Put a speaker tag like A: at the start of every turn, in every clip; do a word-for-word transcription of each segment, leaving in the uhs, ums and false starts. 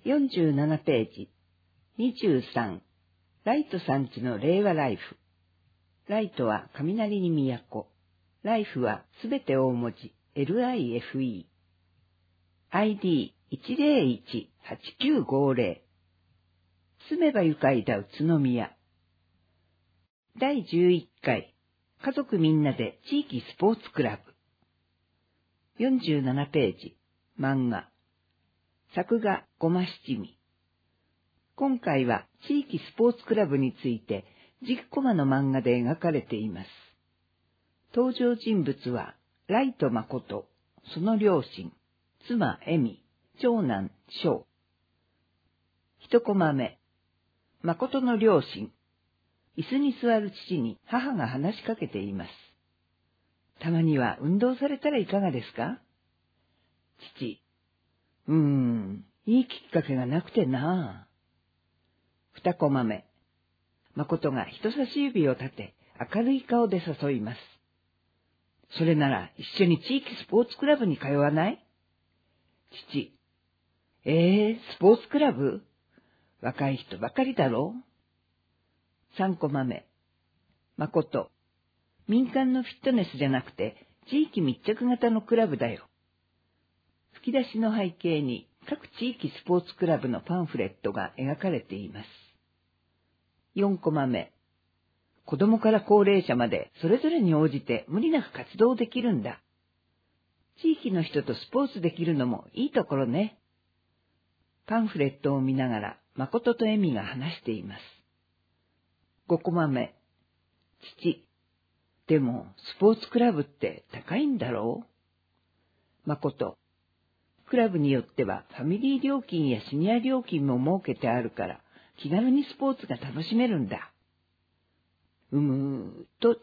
A: よんじゅうななページ、にじゅうさん、ライトさんちの令和ライフ。ライトは雷に都。ライフはすべて大文字、エルアイエフイー。アイディーいちゼロいちはちきゅうごゼロ。住めば愉快だ宇都宮。だいじゅういっかい、家族みんなで地域スポーツクラブ。よんじゅうななページ、漫画。作画ごま七味。今回は地域スポーツクラブについてじゅっコマの漫画で描かれています。登場人物はライト誠、その両親、妻恵美、長男翔。一コマ目、誠の両親。椅子に座る父に母が話しかけています。たまには運動されたらいかがですか？父、うーん、いいきっかけがなくてなあ。二コマ目、誠が人差し指を立て、明るい顔で誘います。それなら一緒に地域スポーツクラブに通わない？父、ええー、スポーツクラブ？若い人ばかりだろう？三コマ目、誠、民間のフィットネスじゃなくて地域密着型のクラブだよ。吹き出しの背景に各地域スポーツクラブのパンフレットが描かれています。四コマ目、子供から高齢者までそれぞれに応じて無理なく活動できるんだ。地域の人とスポーツできるのもいいところね。パンフレットを見ながら誠と恵美が話しています。五コマ目、父、でもスポーツクラブって高いんだろう？誠、クラブによってはファミリー料金やシニア料金も設けてあるから気軽にスポーツが楽しめるんだ。うむーと父。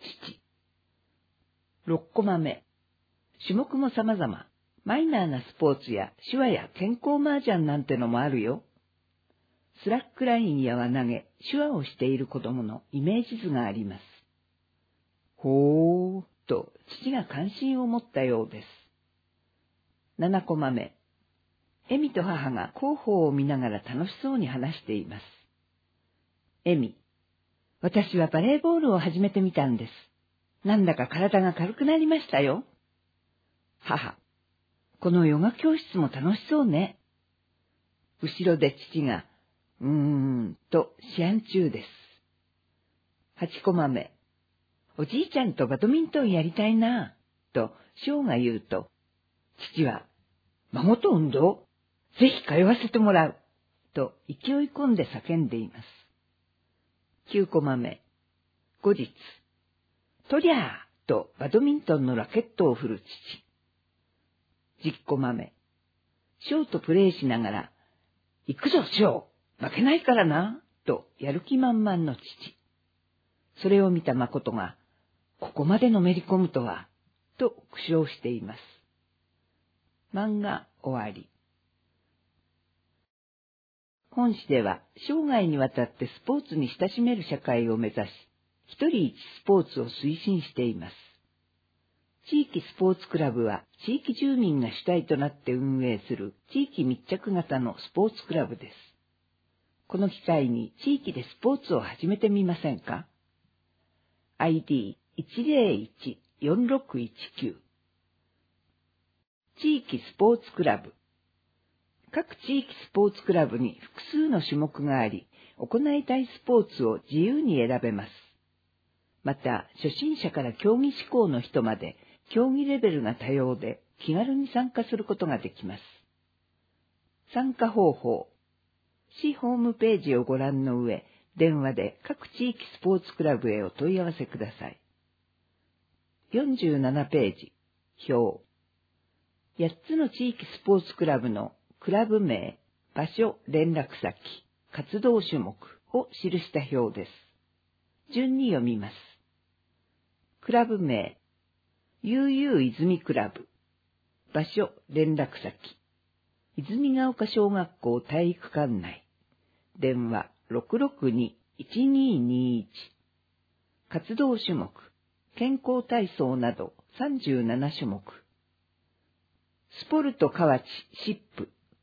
A: 六コマ目、種目も様々、マイナーなスポーツや手話や健康麻雀なんてのもあるよ。スラックラインや輪投げ、手話をしている子供のイメージ図があります。ほーと父が関心を持ったようです。七コマ目、恵美と母が広報を見ながら楽しそうに話しています。恵美、私はバレーボールを始めてみたんです。なんだか体が軽くなりましたよ。母、このヨガ教室も楽しそうね。後ろで父が、うーんと思案中です。八コマ目、おじいちゃんとバドミントンやりたいなぁ、と翔が言うと、父は、孫と運動？ぜひ通わせてもらう、と勢い込んで叫んでいます。九コマ目、後日、とりゃーとバドミントンのラケットを振る父。十コマ目、翔とプレイしながら、行くぞ翔、負けないからな、とやる気満々の父。それを見た誠が、ここまでのめり込むとは、と苦笑しています。漫画終わり。本誌では生涯にわたってスポーツに親しめる社会を目指し、一人一スポーツを推進しています。地域スポーツクラブは地域住民が主体となって運営する地域密着型のスポーツクラブです。この機会に地域でスポーツを始めてみませんか？ アイディーいちゼロいちよんろくいちきゅう。地域スポーツクラブ。各地域スポーツクラブに複数の種目があり、行いたいスポーツを自由に選べます。また、初心者から競技志向の人まで、競技レベルが多様で気軽に参加することができます。参加方法。市ホームページをご覧の上、電話で各地域スポーツクラブへお問い合わせください。よんじゅうななページ、表。やっつの地域スポーツクラブのクラブ名、場所、連絡先、活動種目を記した表です。順に読みます。クラブ名、悠々泉クラブ。場所、連絡先、泉ヶ丘小学校体育館内。電話 ろくろくにーいちにーにーいち。活動種目、健康体操などさんじゅうななしゅもく。スポルト河内シップ。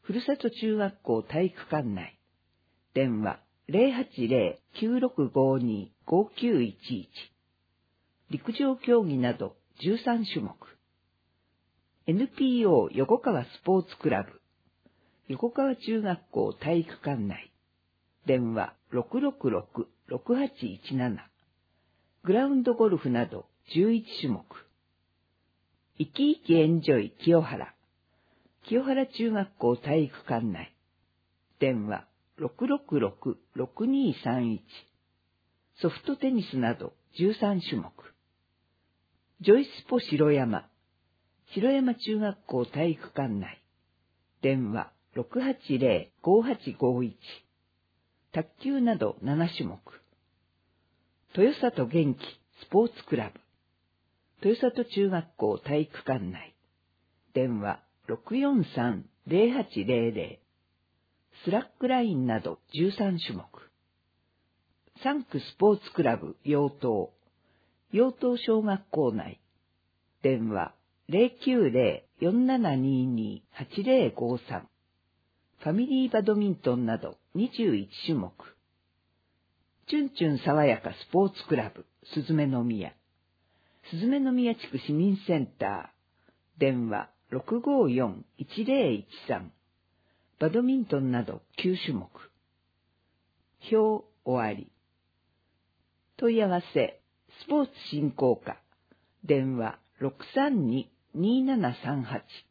A: ふるさと中学校体育館内。電話 ゼロはちゼロ きゅうろくごに ごきゅういちいち。陸上競技などじゅうさんしゅもく。エヌピーオー 横川スポーツクラブ。横川中学校体育館内。電話 ろくろくろく ろくはちいちなな。グラウンドゴルフなどじゅういちしゅもく。いきいきエンジョイ清原。清原中学校体育館内。電話 ろくろくろく ろくにさんいち。ソフトテニスなどじゅうさんしゅもく。ジョイスポ城山。城山中学校体育館内。電話 ろくはちゼロ ごはちごいち。卓球などななしゅもく。豊里元気スポーツクラブ。豊里中学校体育館内。電話 ろくよんさん ゼロはちゼロゼロ。スラックラインなどじゅうさんしゅもく。サンクスポーツクラブ陽東。陽東小学校内。電話 ゼロきゅうゼロ よんななにに はちゼロごさん。ファミリーバドミントンなどにじゅういちしゅもく。チュンチュン爽やかスポーツクラブ、すずめの宮。すずめの宮地区市民センター。電話 ろくごよん いちゼロいちさん。バドミントンなどきゅうしゅもく。表終わり。問い合わせ、スポーツ振興課。電話 ろくさんに にーななさんはち。